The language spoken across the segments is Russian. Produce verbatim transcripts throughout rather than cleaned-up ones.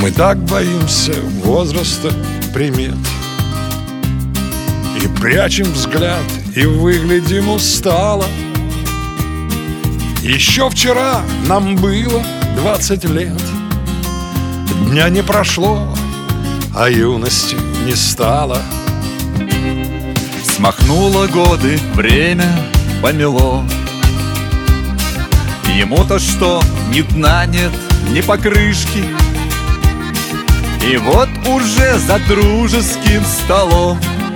Мы так боимся возраста примет и прячем взгляд, и выглядим устало. Еще вчера нам было двадцать лет. Дня не прошло, а юности не стало. Смахнуло годы, время помело. Ему-то что, ни дна нет, ни покрышки. И вот уже за дружеским столом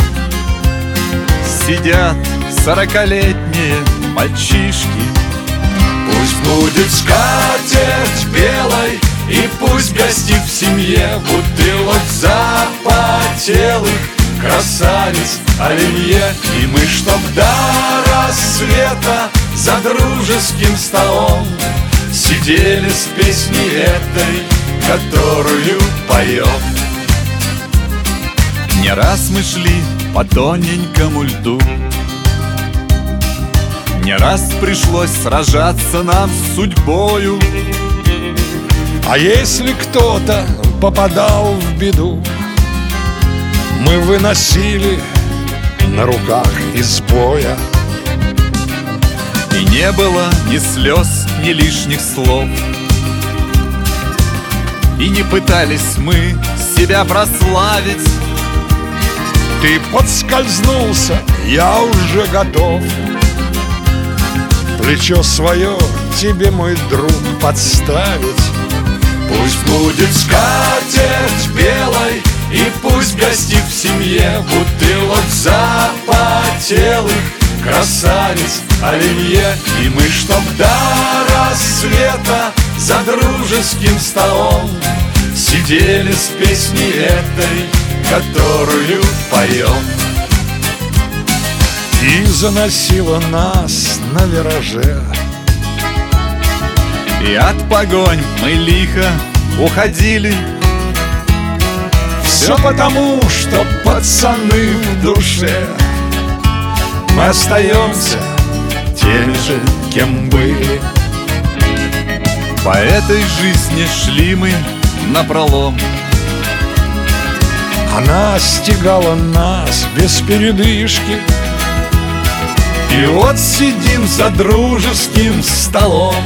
сидят сорокалетние мальчишки. Пусть будет скатерть белой, и пусть гостит в семье бутылок запотелых красавиц оливье. И мы, чтоб до рассвета за дружеским столом сидели с песней этой, которую поем. Не раз мы шли по тоненькому льду, не раз пришлось сражаться нам с судьбою. А если кто-то попадал в беду, мы выносили на руках из боя. И не было ни слез, ни лишних слов, и не пытались мы себя прославить. Ты подскользнулся, я уже готов плечо свое тебе, мой друг, подставить. Пусть будет скатерть белой, и пусть гостит в семье бутылок запотелых красавиц оливье. И мы, чтоб до рассвета за дружеским столом сидели с песней этой, которую поем. И заносило нас на вираже, и от погонь мы лихо уходили. Все потому, что пацаны в душе мы остаемся теми же, кем были. По этой жизни шли мы напролом. Она стегала нас без передышки. И вот сидим за дружеским столом,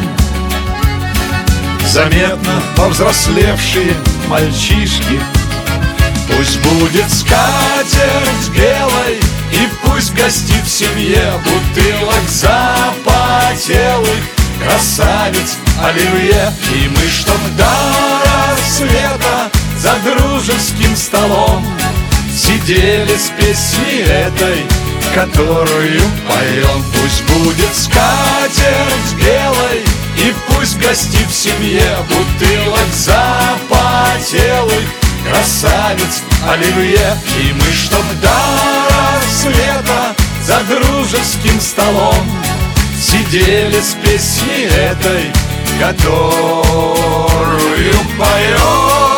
заметно повзрослевшие мальчишки. Пусть будет скатерть белой, и пусть гостит в семье бутылок запотелых красавиц оливье. И мы, чтоб до рассвета за дружеским столом сидели с песней этой, которую поем. Пусть будет скатерть белой, и пусть гостит в семье бутылок запотелых красавиц оливье. И мы, чтоб до рассвета за дружеским столом сидели с песней этой, которую поем.